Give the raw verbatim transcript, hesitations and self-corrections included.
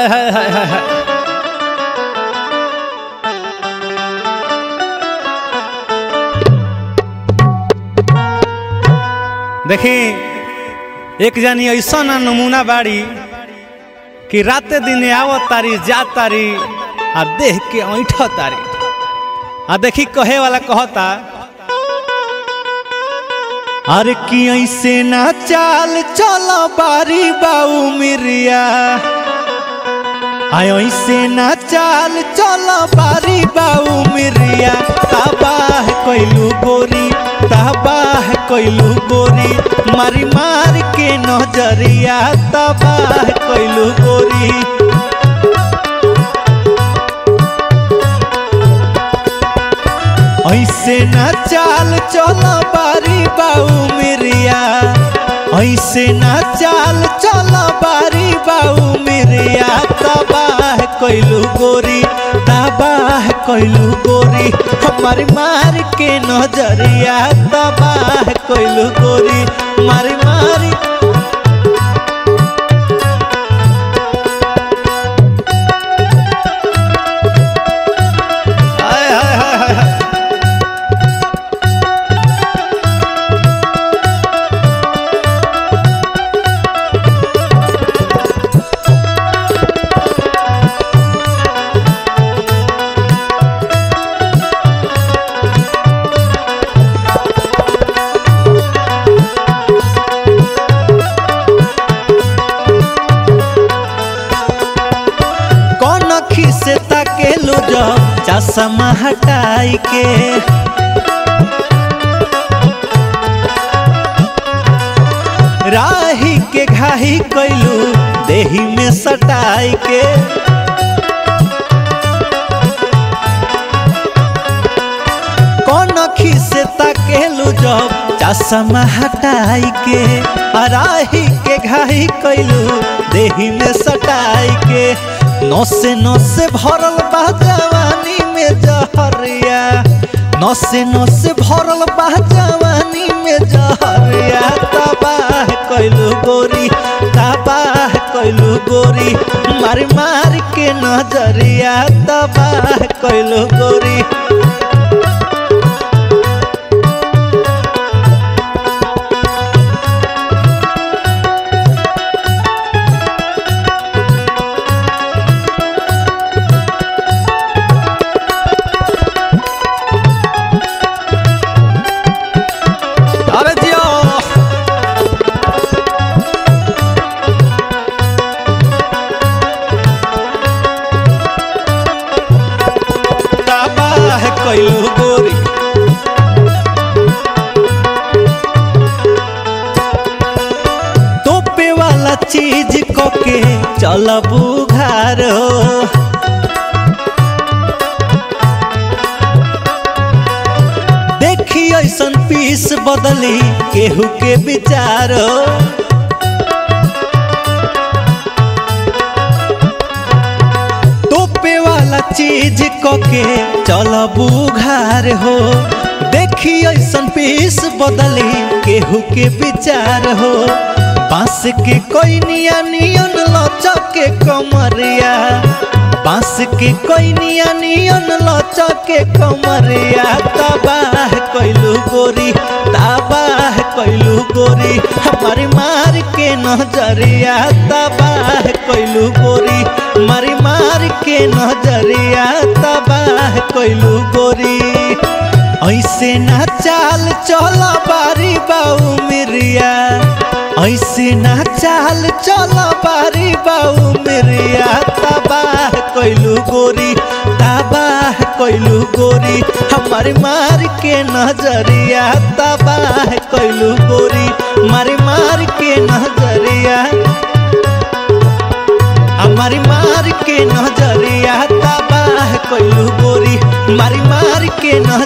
हाय हाय हाय हाय हाय। देखी एक जानी ऐसा ना नमूना बाड़ी कि राते दिन आवत तारी जा तारी आ देख के ऐठ तारी। आ देखी कहे वाला कहता अरे कि ऐसे ना चाल चलो बारी बाऊ मिरिया, ऐसे ना चाल चलो बारी बाऊ मिरिया। तबाह कैलू गोरी तबाह कैलू गोरी, मारी मार के नजरिया तबाह कैलू गोरी। ऐसे ना चाल चलो बारी बाऊ मिरिया, ऐसे ना चाल चलो बारी बाऊ मिरिया। तबाह कैलू गोरी तबाह कैलू गोरी, हमारी मार के नजरिया तबाह कैलू गोरी, मारी मारी। से ताकेलू जब चश्मा हटाई के, राही के घाही कैलू देही में सटाई के। कौन अखी से ताकेलू जब चश्मा हटाई के, राही के घाही कैलू देही में सटाई के। नौसे नौसे भरल बा जवानी में जहरिया, नौसे नौसे भरल बा जवानी में जहरिया। तबाह कैलू गोरी तबाह कैलू गोरी, मार मार के नजरिया तबाह कैलू गोरी। कैलू गोरी तोपे वाला चीज को के चलबू घर हो, देखी ऐसन पीस बदली केहू के विचार हो। तोपे वाला चीज को के चलबू घर हो, देखी ऐसन पीस बदली केहू के विचार हो। बांस के कोई निया नियन लचक के कमरिया, बांस के कोई निया नियन लचक के कमरिया। तबाह कैलू गोरी तबाह कैलू गोरी, हमारी मार के नजरिया तबाह कैलू गोरी, मारी मार के नजरिया तबाह कैलू गोरी। ऐसे ना चाल चलो बारी बाऊ मिरिया, ऐसे ना चाल चलो बारी बाऊ मिरिया। तबाह कैलू गोरी तबाह कैलू गोरी, हमारी मार के नजरिया तबाह कैलू गोरी, मारी मार के नजरिया, हमारी मार के नजरिया तबाह कैलू गोरी, मारी मार के नजरिया।